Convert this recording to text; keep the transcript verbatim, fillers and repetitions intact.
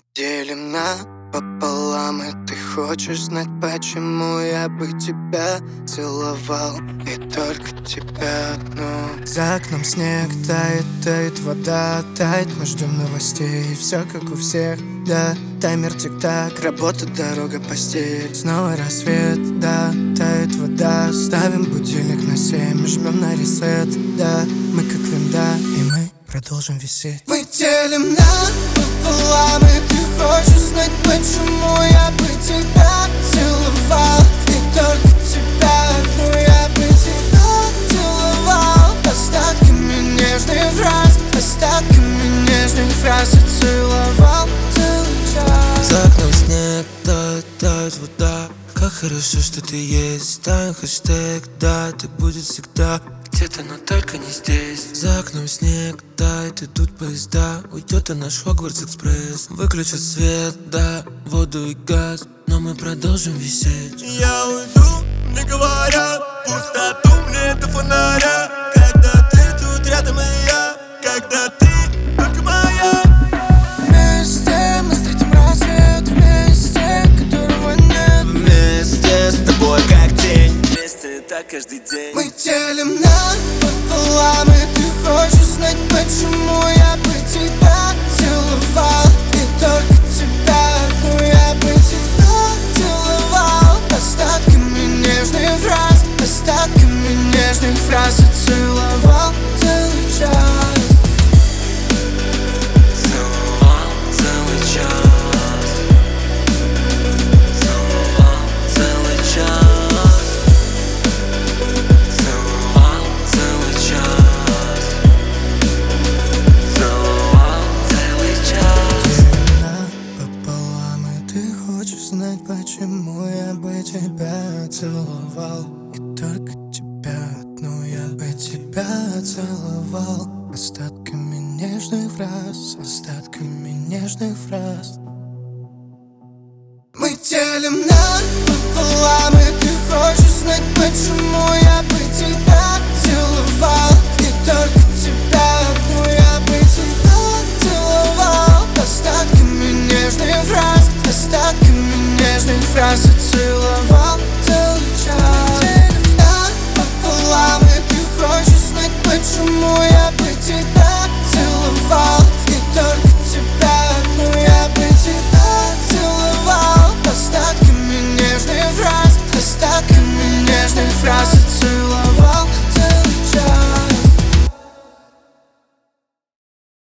Делим пополам, и ты хочешь знать, почему я бы тебя целовал, и только тебя одну. За окном снег тает, тает вода, тает, мы ждем новостей. Все как у всех, да, таймер тик-так, работа, дорога, постель. Снова рассвет, да, тает вода. Ставим будильник на семь, жмем на ресет, да, мы как винда, и мы продолжим висеть. Мы делим пополам, и ты хочешь знать, почему я бы тебя целовал, и только тебя одну я бы тебя целовал. Остатками нежных фраз, остатками нежных фраз и целовал целый час. За окном снег, тает, тает вода. Как хорошо, что ты есть. Ставим хэштег, да, так будет всегда. Где-то, но только не здесь. За окном снег тает, идут поезда. Уйдет и наш Хогвартс экспресс. Выключат свет, да, воду и газ, но мы продолжим висеть. Я уйду, мне говорят, пустоту мне до фонаря. Когда ты тут рядом и я, когда ты только моя. Вместе мы встретим рассвет, вместе, которого нет. Вместе с тобой как тень, вместе так каждый день. Мы делим пополам, и ты хочешь знать, почему я бы тебя целовал, и только тебя одну я бы тебя целовал. Остатками нежных фраз, остатками нежных фраз и целовал целый час. Целовал целый час. Целовал целый час. Целовал целый час. Целовал целый час. Пополам, и ты хочешь знать, почему я бы тебя целовал, и только тебя одну я бы тебя целовал. Остатками нежных фраз, остатками нежных фраз. Мы делим пополам, и ты хочешь знать, почему я бы тебя целовал, и только тебя одну я бы тебя целовал. Остатками нежных фраз, остатками нежных фраз и целовал.